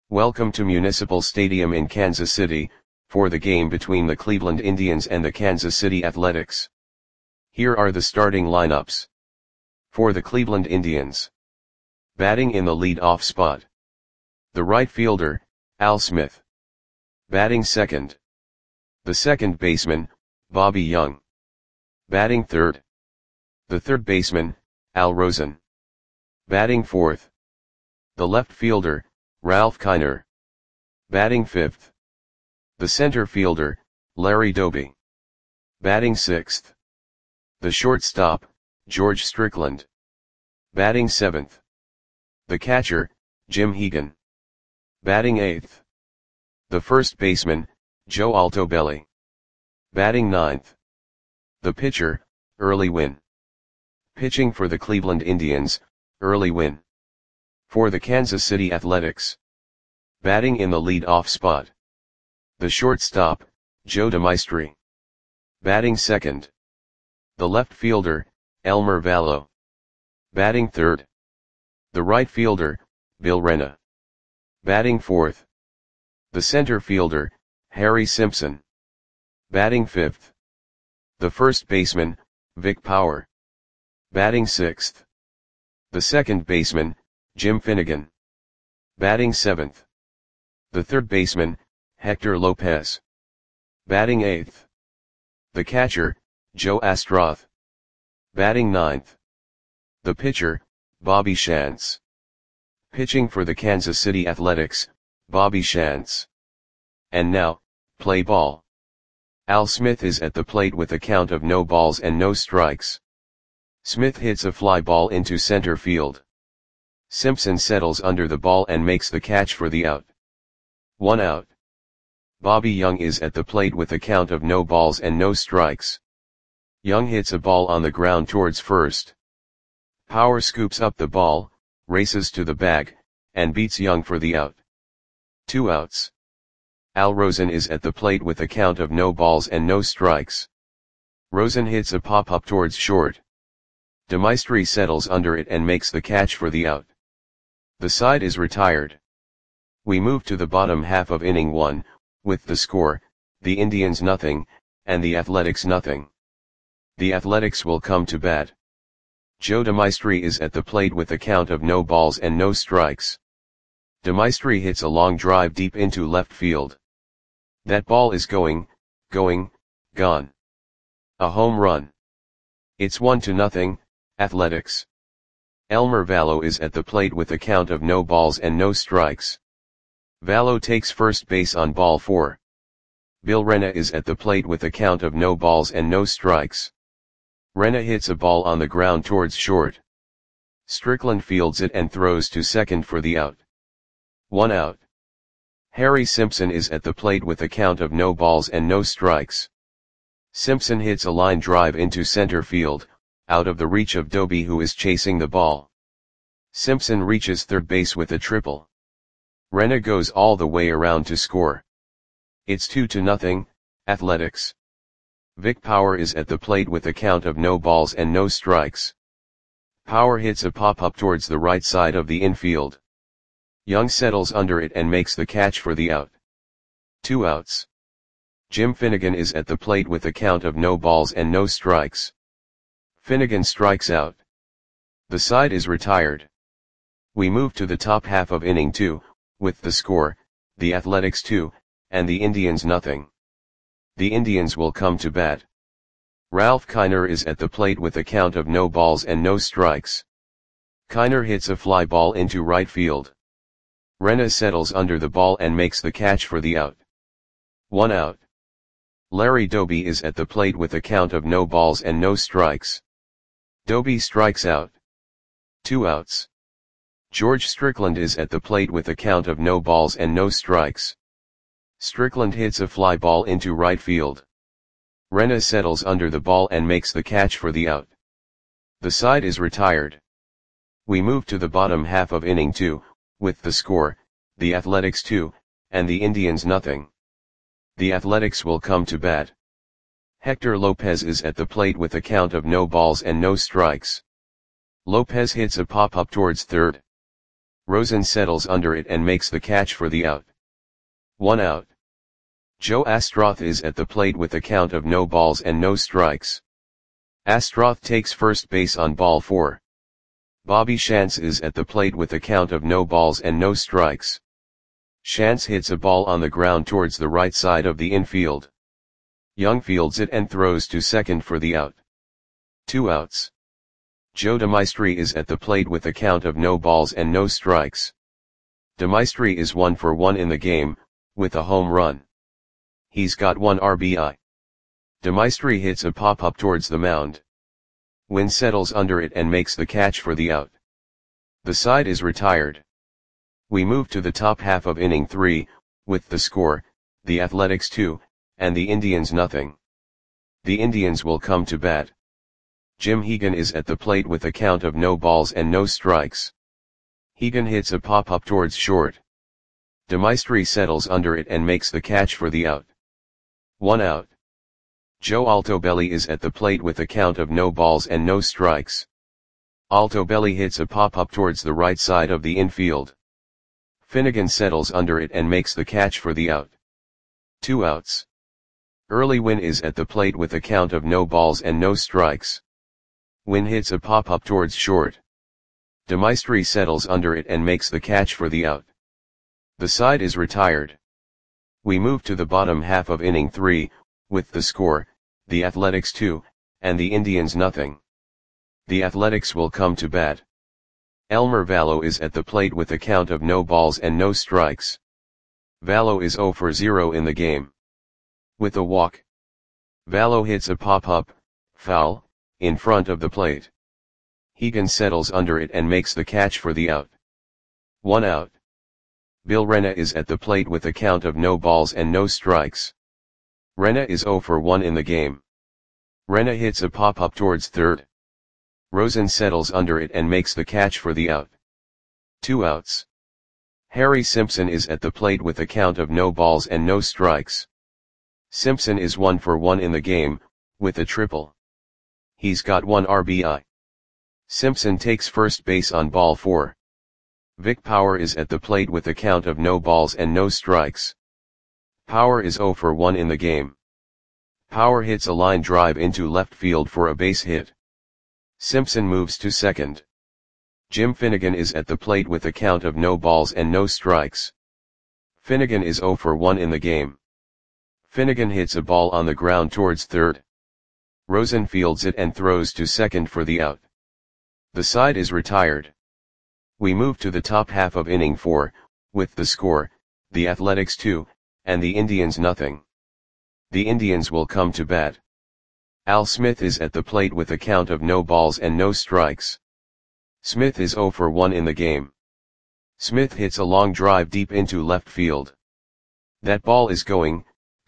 Welcome to Municipal Stadium in Kansas City, for the game between the Cleveland Indians and the Kansas City Athletics. Here are the starting lineups. For the Cleveland Indians. Batting in the lead-off spot. The right fielder, Al Smith. Batting second. The second baseman, Bobby Young. Batting third. The third baseman, Al Rosen. Batting fourth. The left fielder, Ralph Kiner. Batting fifth. The center fielder, Larry Doby. Batting sixth. The shortstop, George Strickland. Batting seventh. The catcher, Jim Hegan. Batting eighth. The first baseman, Joe Altobelli. Batting ninth. The pitcher, Early Wynn. Pitching for the Cleveland Indians, Early Wynn. For the Kansas City Athletics. Batting in the lead-off spot. The shortstop, Joe DeMaestri. Batting second. The left fielder, Elmer Vallow. Batting third. The right fielder, Bill Rena. Batting fourth. The center fielder, Harry Simpson. Batting fifth. The first baseman, Vic Power. Batting sixth. The second baseman, Jim Finnegan. Batting seventh. The third baseman, Hector Lopez. Batting eighth. The catcher, Joe Astroth. Batting ninth. The pitcher, Bobby Shantz. Pitching for the Kansas City Athletics, Bobby Shantz. And now, play ball. Al Smith is at the plate with a count of no balls and no strikes. Smith hits a fly ball into center field. Simpson settles under the ball and makes the catch for the out. 1 out. Bobby Young is at the plate with a count of no balls and no strikes. Young hits a ball on the ground towards first. Power scoops up the ball, races to the bag, and beats Young for the out. 2 outs. Al Rosen is at the plate with a count of no balls and no strikes. Rosen hits a pop-up towards short. DeMaestri settles under it and makes the catch for the out. The side is retired. We move to the bottom half of inning 1, with the score, the Indians nothing, and the Athletics nothing. The Athletics will come to bat. Joe DeMaestri is at the plate with a count of no balls and no strikes. DeMaestri hits a long drive deep into left field. That ball is gone. A home run. It's 1-0, Athletics. Elmer Vallow is at the plate with a count of no balls and no strikes. Vallow takes first base on ball 4. Bill Rena is at the plate with a count of no balls and no strikes. Rena hits a ball on the ground towards short. Strickland fields it and throws to second for the out. 1 out. Harry Simpson is at the plate with a count of no balls and no strikes. Simpson hits a line drive into center field, out of the reach of Doby, who is chasing the ball. Simpson reaches third base with a triple. Rena goes all the way around to score. It's 2-0, Athletics. Vic Power is at the plate with a count of no balls and no strikes. Power hits a pop-up towards the right side of the infield. Young settles under it and makes the catch for the out. 2 outs. Jim Finnegan is at the plate with a count of no balls and no strikes. Finnegan strikes out. The side is retired. We move to the top half of inning 2, with the score, the Athletics 2, and the Indians nothing. The Indians will come to bat. Ralph Kiner is at the plate with a count of no balls and no strikes. Kiner hits a fly ball into right field. Rena settles under the ball and makes the catch for the out. 1 out. Larry Doby is at the plate with a count of no balls and no strikes. Doby strikes out. 2 outs. George Strickland is at the plate with a count of no balls and no strikes. Strickland hits a fly ball into right field. Rena settles under the ball and makes the catch for the out. The side is retired. We move to the bottom half of inning 2, with the score, the Athletics 2, and the Indians nothing. The Athletics will come to bat. Hector Lopez is at the plate with a count of no balls and no strikes. Lopez hits a pop-up towards third. Rosen settles under it and makes the catch for the out. 1 out. Joe Astroth is at the plate with a count of no balls and no strikes. Astroth takes first base on ball 4. Bobby Shantz is at the plate with a count of no balls and no strikes. Shantz hits a ball on the ground towards the right side of the infield. Young fields it and throws to second for the out. 2 outs. Joe DeMaestri is at the plate with a count of no balls and no strikes. DeMaestri is 1 for 1 in the game, with a home run. He's got 1 RBI. DeMaestri hits a pop-up towards the mound. Wynn settles under it and makes the catch for the out. The side is retired. We move to the top half of inning 3, with the score, the Athletics 2, and the Indians nothing. The Indians will come to bat. Jim Hegan is at the plate with a count of no balls and no strikes. Hegan hits a pop-up towards short. DeMaestri settles under it and makes the catch for the out. 1 out. Joe Altobelli is at the plate with a count of no balls and no strikes. Altobelli hits a pop-up towards the right side of the infield. Finnegan settles under it and makes the catch for the out. 2 outs. Early Wynn is at the plate with a count of no balls and no strikes. Wynn hits a pop-up towards short. DeMaestri settles under it and makes the catch for the out. The side is retired. We move to the bottom half of inning 3, with the score, the Athletics 2, and the Indians nothing. The Athletics will come to bat. Elmer Vallo is at the plate with a count of no balls and no strikes. Vallo is 0 for 0 in the game. With a walk. Vallo hits a pop-up, foul, in front of the plate. Hegan settles under it and makes the catch for the out. 1 out. Bill Rena is at the plate with a count of no balls and no strikes. Rena is 0 for 1 in the game. Rena hits a pop-up towards third. Rosen settles under it and makes the catch for the out. 2 outs. Harry Simpson is at the plate with a count of no balls and no strikes. Simpson is 1 for 1 in the game, with a triple. He's got 1 RBI. Simpson takes first base on ball 4. Vic Power is at the plate with a count of no balls and no strikes. Power is 0 for 1 in the game. Power hits a line drive into left field for a base hit. Simpson moves to second. Jim Finnegan is at the plate with a count of no balls and no strikes. Finnegan is 0 for 1 in the game. Finnegan hits a ball on the ground towards third. Rosen fields it and throws to second for the out. The side is retired. We move to the top half of inning 4, with the score, the Athletics 2, and the Indians nothing. The Indians will come to bat. Al Smith is at the plate with a count of no balls and no strikes. Smith is 0 for 1 in the game. Smith hits a long drive deep into left field. That ball is gone.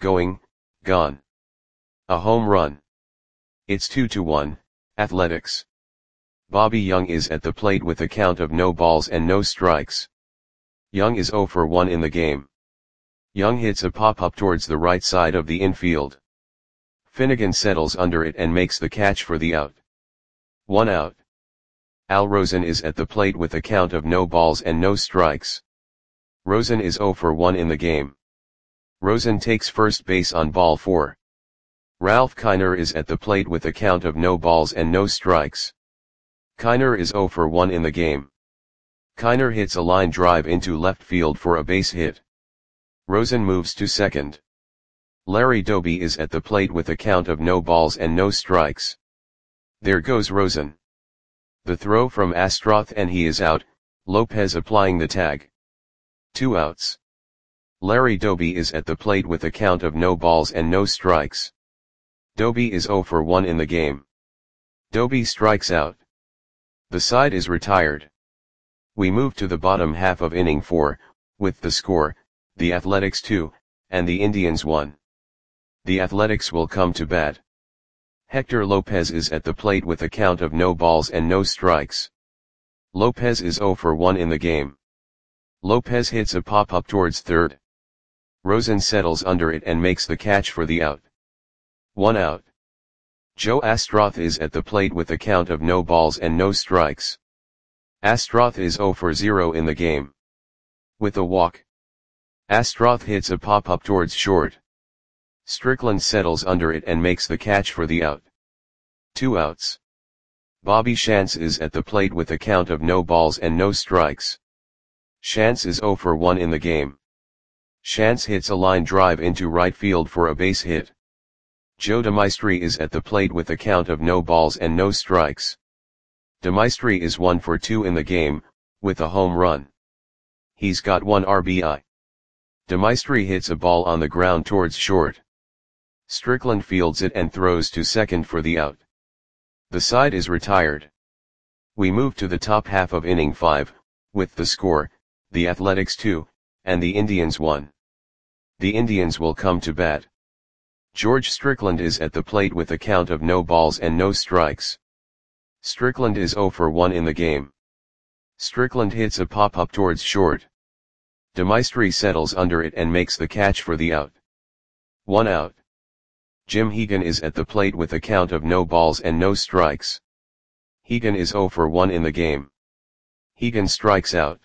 A home run. It's 2-1, Athletics. Bobby Young is at the plate with a count of no balls and no strikes. Young is 0 for 1 in the game. Young hits a pop-up towards the right side of the infield. Finnegan settles under it and makes the catch for the out. 1 out. Al Rosen is at the plate with a count of no balls and no strikes. Rosen is 0 for 1 in the game. Rosen takes first base on ball 4. Ralph Kiner is at the plate with a count of no balls and no strikes. Kiner is 0 for 1 in the game. Kiner hits a line drive into left field for a base hit. Rosen moves to second. Larry Doby is at the plate with a count of no balls and no strikes. There goes Rosen. The throw from Astroth and he is out, Lopez applying the tag. 2 outs. Larry Doby is at the plate with a count of no balls and no strikes. Doby is 0 for 1 in the game. Doby strikes out. The side is retired. We move to the bottom half of inning 4, with the score, the Athletics 2, and the Indians 1. The Athletics will come to bat. Hector Lopez is at the plate with a count of no balls and no strikes. Lopez is 0 for 1 in the game. Lopez hits a pop-up towards third. Rosen settles under it and makes the catch for the out. 1 out. Joe Astroth is at the plate with a count of no balls and no strikes. Astroth is 0 for 0 in the game. With a walk. Astroth hits a pop-up towards short. Strickland settles under it and makes the catch for the out. 2 outs. Bobby Shantz is at the plate with a count of no balls and no strikes. Shantz is 0 for 1 in the game. Shantz hits a line drive into right field for a base hit. Joe DeMaestri is at the plate with a count of no balls and no strikes. DeMaestri is 1 for 2 in the game, with a home run. He's got 1 RBI. DeMaestri hits a ball on the ground towards short. Strickland fields it and throws to second for the out. The side is retired. We move to the top half of inning 5, with the score, the Athletics 2, and the Indians 1. The Indians will come to bat. George Strickland is at the plate with a count of no balls and no strikes. Strickland is 0 for 1 in the game. Strickland hits a pop-up towards short. DeMaestri settles under it and makes the catch for the out. 1 out. Jim Hegan is at the plate with a count of no balls and no strikes. Hegan is 0 for 1 in the game. Hegan strikes out.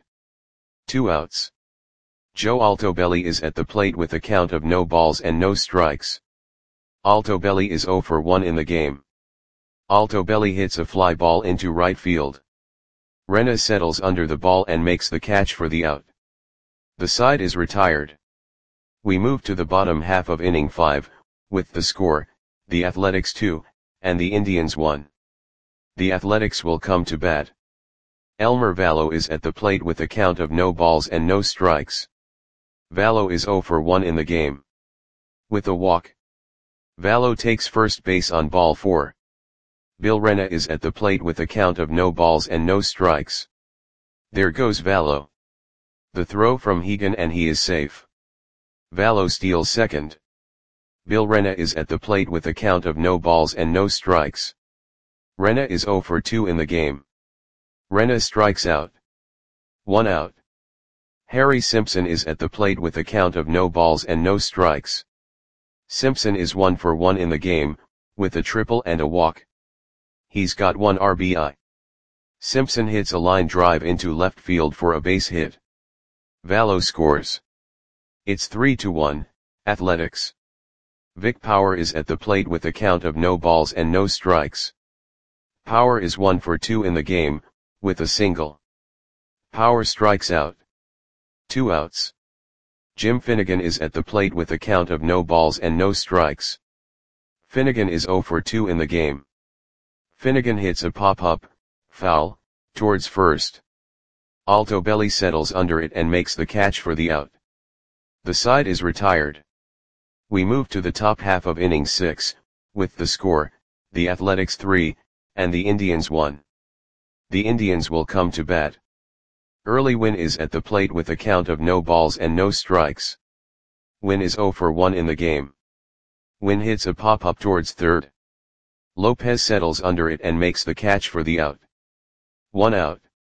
2 outs. Joe Altobelli is at the plate with a count of no balls and no strikes. Altobelli is 0 for 1 in the game. Altobelli hits a fly ball into right field. Rena settles under the ball and makes the catch for the out. The side is retired. We move to the bottom half of inning 5, with the score, the Athletics 2, and the Indians 1. The Athletics will come to bat. Elmer Vallo is at the plate with a count of no balls and no strikes. Vallo is 0 for 1 in the game. With a walk. Vallo takes first base on ball 4. Bill Rena is at the plate with a count of no balls and no strikes. There goes Vallo. The throw from Hegan and he is safe. Vallo steals second. Bill Rena is at the plate with a count of no balls and no strikes. Rena is 0 for 2 in the game. Rena strikes out. 1 out. Harry Simpson is at the plate with a count of no balls and no strikes. Simpson is 1 for 1 in the game, with a triple and a walk. He's got 1 RBI. Simpson hits a line drive into left field for a base hit. Vallo scores. It's 3-1, Athletics. Vic Power is at the plate with a count of no balls and no strikes. Power is 1 for 2 in the game, with a single. Power strikes out. 2 outs. Jim Finnegan is at the plate with a count of no balls and no strikes. Finnegan is 0 for 2 in the game. Finnegan hits a pop-up, foul, towards first. Altobelli settles under it and makes the catch for the out. The side is retired. We move to the top half of inning 6, with the score, the Athletics 3, and the Indians 1. The Indians will come to bat. Early Wynn is at the plate with a count of no balls and no strikes. Wynn is 0 for 1 in the game. Wynn hits a pop-up towards third. Lopez settles under it and makes the catch for the out. 1 out.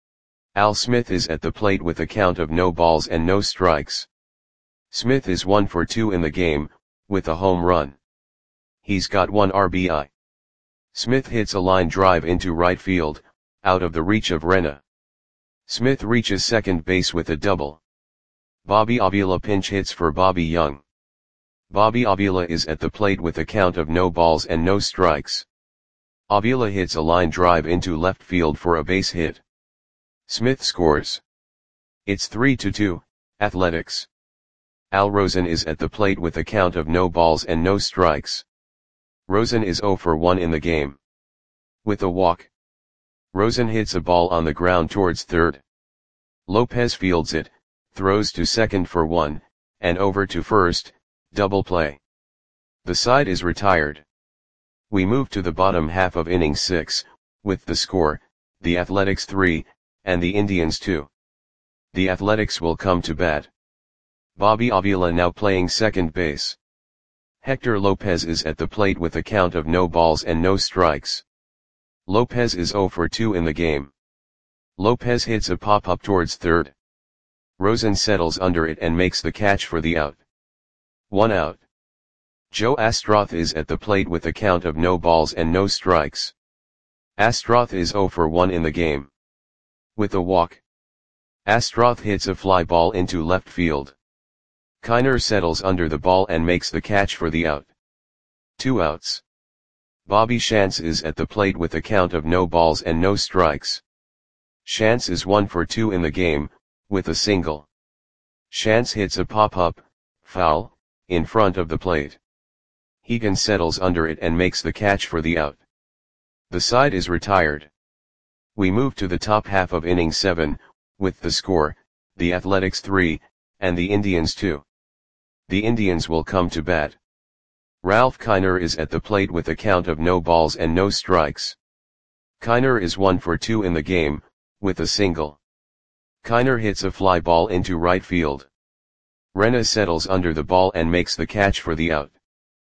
Al Smith is at the plate with a count of no balls and no strikes. Smith is 1 for 2 in the game, with a home run. He's got 1 RBI. Smith hits a line drive into right field, out of the reach of Rena. Smith reaches second base with a double. Bobby Avila pinch hits for Bobby Young. Bobby Avila is at the plate with a count of no balls and no strikes. Avila hits a line drive into left field for a base hit. Smith scores. It's 3-2, Athletics. Al Rosen is at the plate with a count of no balls and no strikes. Rosen is 0 for 1 in the game. With a walk. Rosen hits a ball on the ground towards third. Lopez fields it, throws to second for 1, and over to first, double play. The side is retired. We move to the bottom half of inning 6, with the score, the Athletics 3, and the Indians 2. The Athletics will come to bat. Bobby Avila now playing second base. Hector Lopez is at the plate with a count of no balls and no strikes. Lopez is 0 for 2 in the game. Lopez hits a pop-up towards third. Rosen settles under it and makes the catch for the out. 1 out. Joe Astroth is at the plate with a count of no balls and no strikes. Astroth is 0 for 1 in the game. with a walk. Astroth hits a fly ball into left field. Kiner settles under the ball and makes the catch for the out. 2 outs. Bobby Shantz is at the plate with a count of no balls and no strikes. Shantz is 1 for 2 in the game, with a single. Shantz hits a pop-up, foul, in front of the plate. Hegan settles under it and makes the catch for the out. The side is retired. We move to the top half of inning 7, with the score, the Athletics 3, and the Indians 2. The Indians will come to bat. Ralph Kiner is at the plate with a count of no balls and no strikes. Kiner is 1 for 2 in the game, with a single. Kiner hits a fly ball into right field. Rena settles under the ball and makes the catch for the out.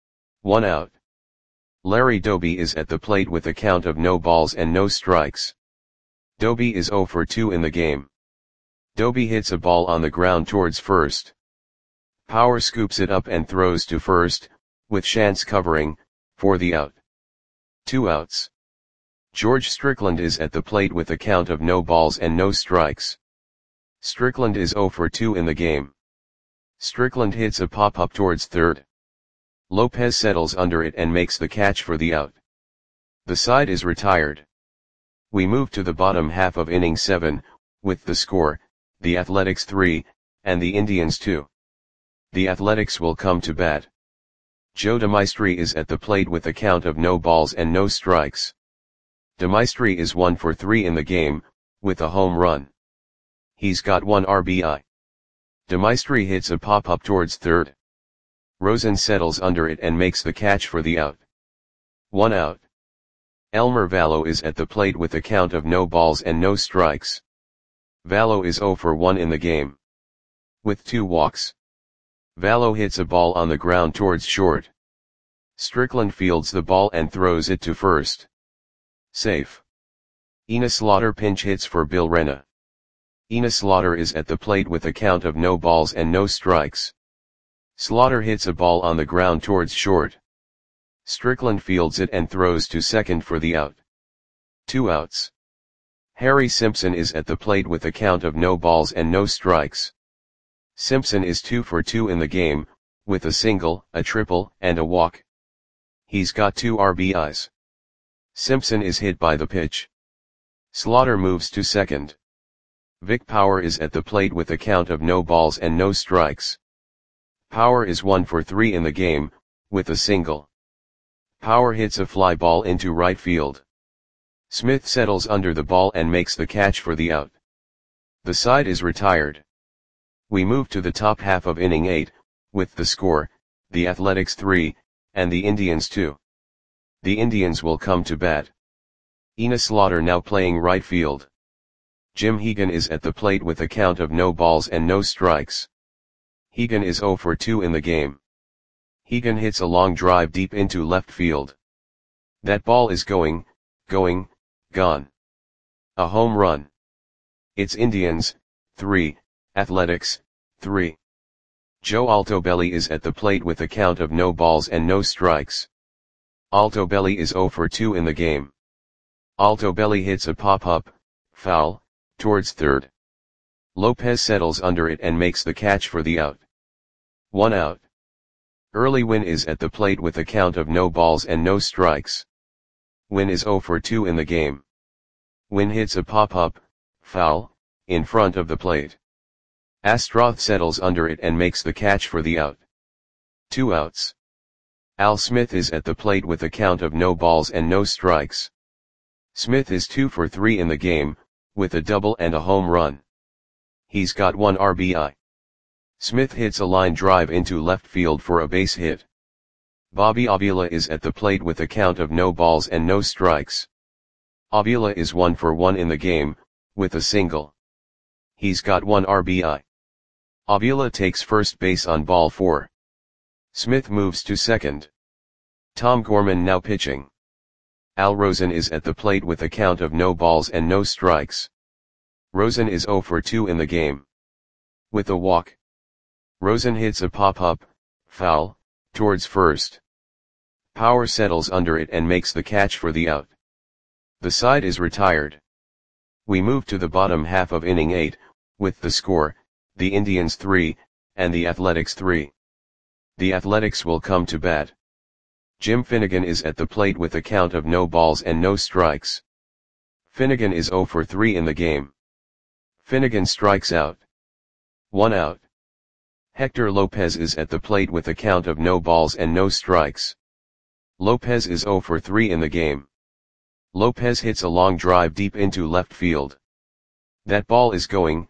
1 out. Larry Doby is at the plate with a count of no balls and no strikes. Doby is 0 for 2 in the game. Doby hits a ball on the ground towards first. Power scoops it up and throws to first, with Shantz covering, for the out. 2 outs. George Strickland is at the plate with a count of no balls and no strikes. Strickland is 0 for 2 in the game. Strickland hits a pop-up towards third. Lopez settles under it and makes the catch for the out. The side is retired. We move to the bottom half of inning 7, with the score, the Athletics 3, and the Indians 2. The Athletics will come to bat. Joe DeMaestri is at the plate with a count of no balls and no strikes. DeMaestri is 1 for 3 in the game, with a home run. He's got 1 RBI. DeMaestri hits a pop-up towards third. Rosen settles under it and makes the catch for the out. 1 out. Elmer Vallo is at the plate with a count of no balls and no strikes. Vallo is 0 for 1 in the game. With 2 walks. Vallo hits a ball on the ground towards short. Strickland fields the ball and throws it to first. Safe. Ina Slaughter pinch hits for Bill Rena. Ina Slaughter is at the plate with a count of no balls and no strikes. Slaughter hits a ball on the ground towards short. Strickland fields it and throws to second for the out. 2 outs. Harry Simpson is at the plate with a count of no balls and no strikes. Simpson is 2 for 2 in the game, with a single, a triple, and a walk. He's got 2 RBIs. Simpson is hit by the pitch. Slaughter moves to second. Vic Power is at the plate with a count of no balls and no strikes. Power is 1 for 3 in the game, with a single. Power hits a fly ball into right field. Smith settles under the ball and makes the catch for the out. The side is retired. We move to the top half of inning 8, with the score, the Athletics 3, and the Indians 2. The Indians will come to bat. Ina Slaughter now playing right field. Jim Hegan is at the plate with a count of no balls and no strikes. Hegan is 0 for 2 in the game. Hegan hits a long drive deep into left field. That ball is going, gone. A home run. It's Indians, 3, Athletics, 3. Joe Altobelli is at the plate with a count of no balls and no strikes. Altobelli is 0 for 2 in the game. Altobelli hits a pop-up, foul, towards third. Lopez settles under it and makes the catch for the out. 1 out. Early Wynn is at the plate with a count of no balls and no strikes. Wynn is 0 for 2 in the game. Wynn hits a pop-up, foul, in front of the plate. Astroth settles under it and makes the catch for the out. 2 outs. Al Smith is at the plate with a count of no balls and no strikes. Smith is 2 for 3 in the game, with a double and a home run. He's got 1 RBI. Smith hits a line drive into left field for a base hit. Bobby Avila is at the plate with a count of no balls and no strikes. Avila is 1 for 1 in the game, with a single. He's got 1 RBI. Avila takes first base on ball 4. Smith moves to second. Tom Gorman now pitching. Al Rosen is at the plate with a count of no balls and no strikes. Rosen is 0 for 2 in the game. With a walk. Rosen hits a pop-up, foul, towards first. Power settles under it and makes the catch for the out. The side is retired. We move to the bottom half of inning 8, with the score, the Indians 3, and the Athletics 3. The Athletics will come to bat. Jim Finnegan is at the plate with a count of no balls and no strikes. Finnegan is 0 for 3 in the game. Finnegan strikes out. 1 out. Hector Lopez is at the plate with a count of no balls and no strikes. Lopez is 0 for 3 in the game. Lopez hits a long drive deep into left field. That ball is gone.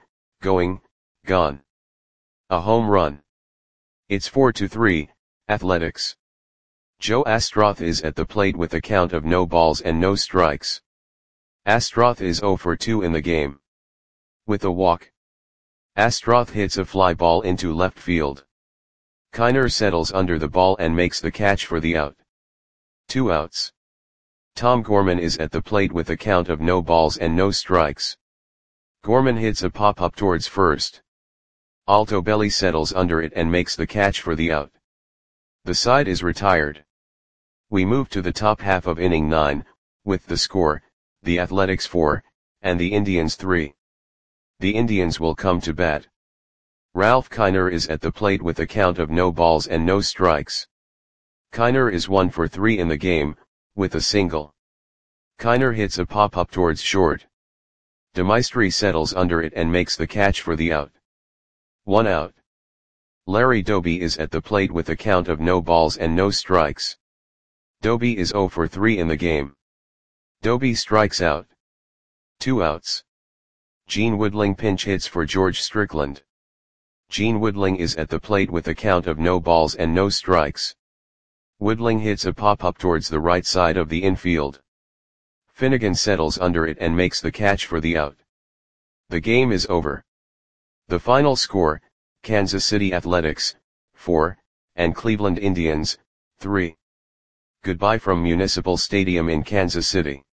A home run. It's 4-3, Athletics. Joe Astroth is at the plate with a count of no balls and no strikes. Astroth is 0 for 2 in the game. With a walk. Astroth hits a fly ball into left field. Kiner settles under the ball and makes the catch for the out. 2 outs. Tom Gorman is at the plate with a count of no balls and no strikes. Gorman hits a pop-up towards first. Altobelli settles under it and makes the catch for the out. The side is retired. We move to the top half of inning 9, with the score, the Athletics 4, and the Indians 3. The Indians will come to bat. Ralph Kiner is at the plate with a count of no balls and no strikes. Kiner is 1 for 3 in the game, with a single. Kiner hits a pop-up towards short. DeMaestri settles under it and makes the catch for the out. 1 out. Larry Doby is at the plate with a count of no balls and no strikes. Doby is 0 for 3 in the game. Doby strikes out. 2 outs. Gene Woodling pinch hits for George Strickland. Gene Woodling is at the plate with a count of no balls and no strikes. Woodling hits a pop-up towards the right side of the infield. Finnegan settles under it and makes the catch for the out. The game is over. The final score, Kansas City Athletics, 4, and Cleveland Indians, 3. Goodbye from Municipal Stadium in Kansas City.